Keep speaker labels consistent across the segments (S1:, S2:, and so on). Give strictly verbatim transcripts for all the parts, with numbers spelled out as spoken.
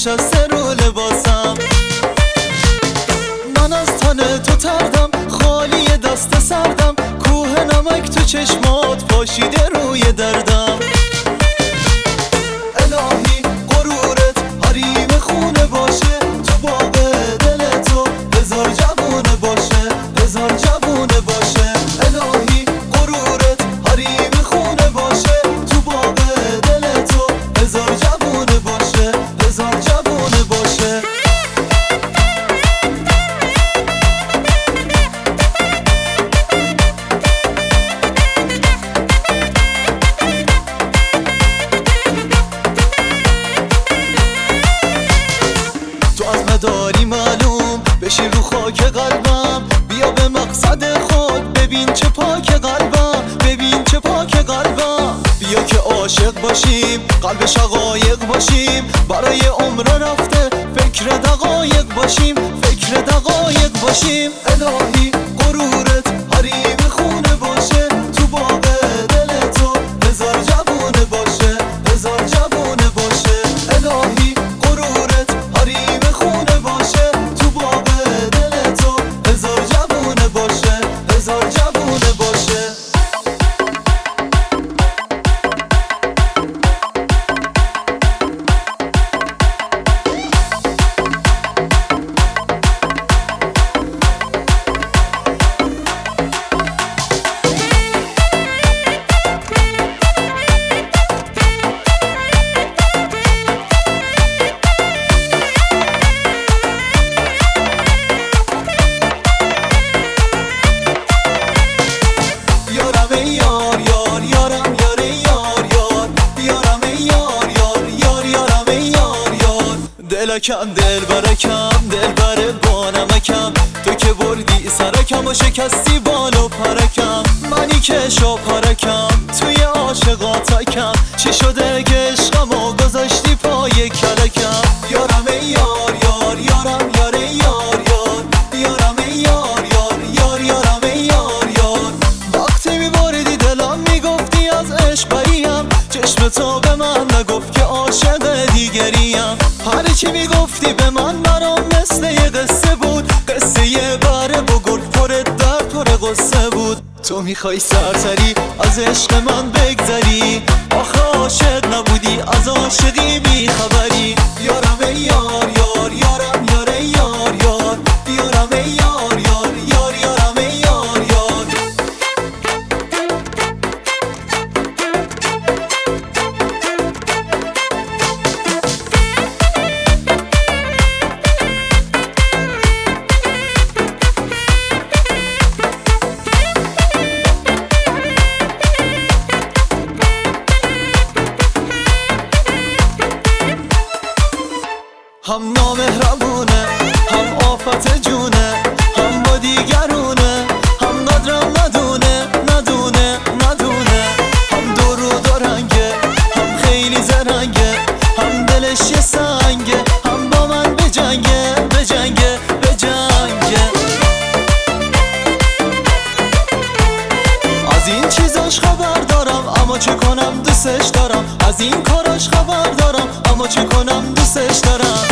S1: نشسته رو لباسم. من از تن تو تردم، خالی دست سردم، کوه نمک تو چشمات پاشیده روی دردم. الهی غرورت حریم خونه باشه، تو باغ دل تو هزار جوونه باشه، هزار جوونه باشه. الهی غرورت حریم خونه باشه، تو باغ دل تو هزار جوونه باشه، هزار جوونه باشه. داری معلوم بشی رو خاک قلبم، بیا به مقصد خود ببین چه پاک قلبم، ببین چه پاک قلبم. بیا که عاشق باشیم، قلب شقایق باشیم، برای عمر رفته فکر دقایق باشیم، فکر دقایق باشیم. الهی غرورت حریم خونه باشه، تو باغ دل تو هزار جوونه باشه، هزار جوونه باشه. الهی غرورت حریم خونه باشه، تو باغ دل تو هزار جوونه باشه، هزار جوونه باشه. دلکم دل برکم، دل بر بانمکم، تو که بردی سرکم و شکستی بال و پرکم. منی که شو پرکم توی عاشقاتکم، چی شده که عشقم و گذاشتی پای کلکم. یارم ای یار یار یارم یار ای یار یار، یارم ای یار یار یار یارم ای یار یار. وقتی میبردی دلم میگفتی از عشق بریم، چشم تو به من نگفت که عاشق دیگریم. هر چی میگفتی به من برام مثل یه قصه بود، قصه یه بره بگرد پر درد پر قصه بود. تو میخوای سرسری از عشق من بگذری، آخه عاشق نبودی از عاشقی بیخبری. یارم ای یار یار یارم یار ای یار یار، یارم ای یار یار یار یارم ای یار یار. هم نامهربونه، هم آفت جونه، هم با دیگرونه، هم قدرم ندونه ندونه ندونه. هم دو رو دارنگه، هم خیلی زرنگه، هم دلش یه سنگه، هم با من بجنگه بجنگه بجنگه. از این چیزاش خبر دارم اما چه کنم دوستش دارم، از این کاراش خبر دارم اما چه کنم دوستش دارم.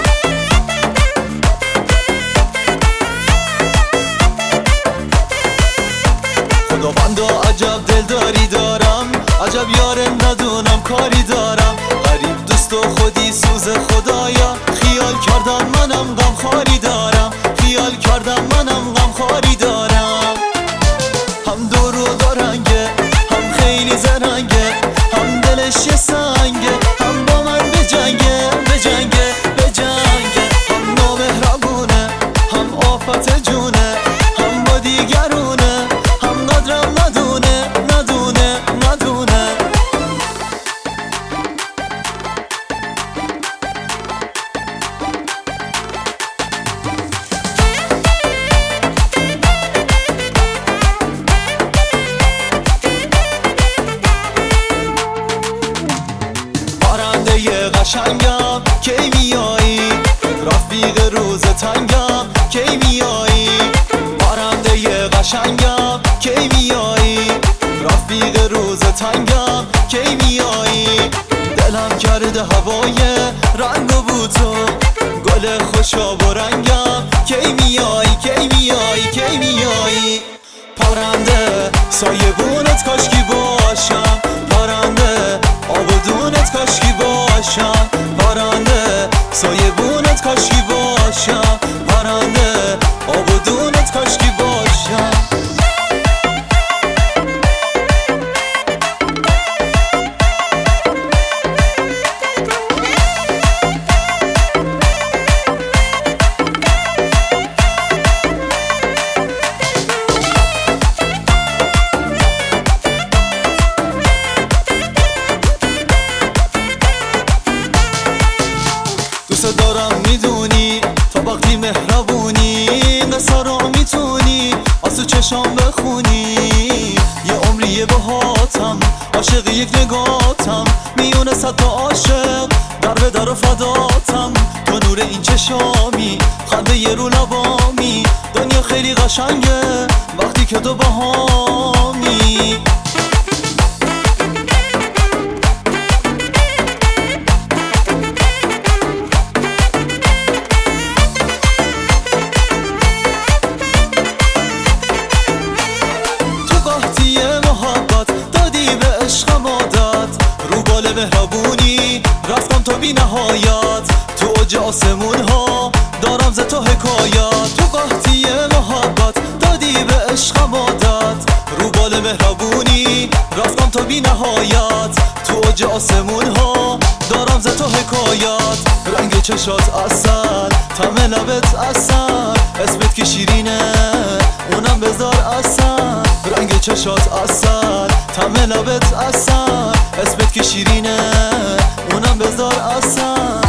S1: خداوندا عجب دلداری دارم، عجب یار ندونم کاری دارم. غریب دوست و خودی سوز خدایا، خیال کردم منم غم خاری دارم، خیال کردم منم غم خاری دارم. هم دو رو دارنگه، هم خیلی زرنگه، هم دلش یه سنگه، هم با من بجنگه بجنگه بجنگه. هم نامهربونه، هم آفت جونه، هم با دیگرونه، هم قدرم ندونه ندونه ندونه. قشنگم کی میایی، رفیق روز تنگم کی میایی. پرنده قشنگم کی میایی، رفیق روز تنگم کی میایی. دلم کرده هوای رنگ و بود تو گل خوشاب و رنگم کی میایی کی میایی کی میایی پرنده سایبونت کاشکی باشم پرنده آبادونت کاشکی باشم پرنده سایبونت کاشکی باشم پرنده آبادونت کاشکی باشم دوست دارم میدونی تا وقتی مهربونی قصه را میتونی آسو چشام بخونی یه عمریه باهاتم عاشق یک نگاتم میونه صد تا عاشق در به در و فداتم تو نور این چشامی خنده یه رو لبامی دنیا خیلی قشنگه وقتی که تو باهامی مهربونی رفتم تا بی نهایت تو اوج آسمون ها دارم ز تو حکایت تو قحطی محبت دادی به عشقم عادت رو بال مهربونی رفتم تا بی نهایت تو اوج آسمون ها دارم ز تو حکایت رنگ چشات اصل طعم لبت اصل اسمت که شیرینه اونم بذار اصل رنگ چشات اصل طعم لبت اصل اسمت که شیرینه اونم بذار اصل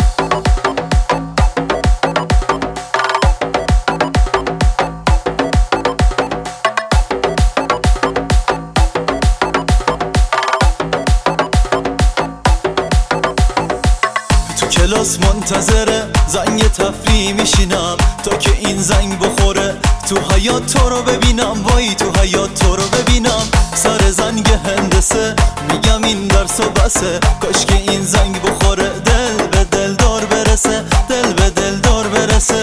S1: کلاس منتظره زنگ تفریح میشینم تا که این زنگ بخوره تو حیات تو رو ببینم وای تو حیات تو رو ببینم سر زنگ هندسه میگم این درس و بسه کاش که این زنگ بخوره دل به دل دار برسه دل به دل دار برسه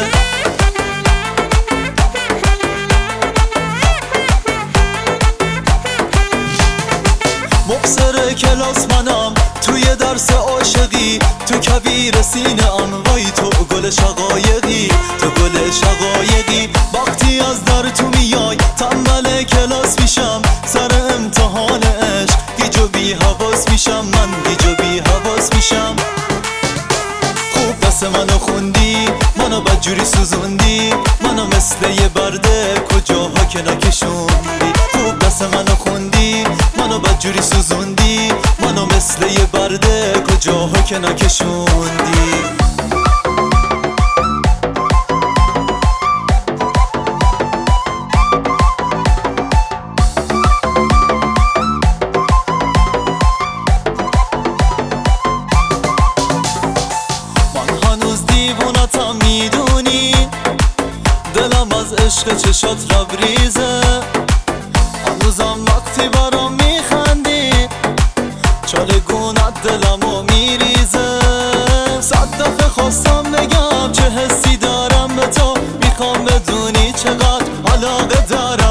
S1: مبصر کلاس منم توی درس عاشقی تو کویر سینه ام وای تو گل شقایقی تو گل شقایقی وقتی از در تو میای تنبل کلاس میشم سر امتحان عشق گیج و بی حواس میشم من گیج و بی حواس میشم خوب دست منو خوندی منو بدجوری سوزوندی منو مثل یه برده کجاها که نکشوندی خوب دست منو خوندی منو بدجوری سوزوندی منو مثل یه برده کجاها که نکشوندی من هنوز دیوونتم میدونی دلم از عشق چشات لبریزه هنوزم وقتی برام میخندی چالگونت دلمو میریزه صد دفعه خواستم بگم چه حسی دارم به تو میخوام بدونی چقدر علاقه دارم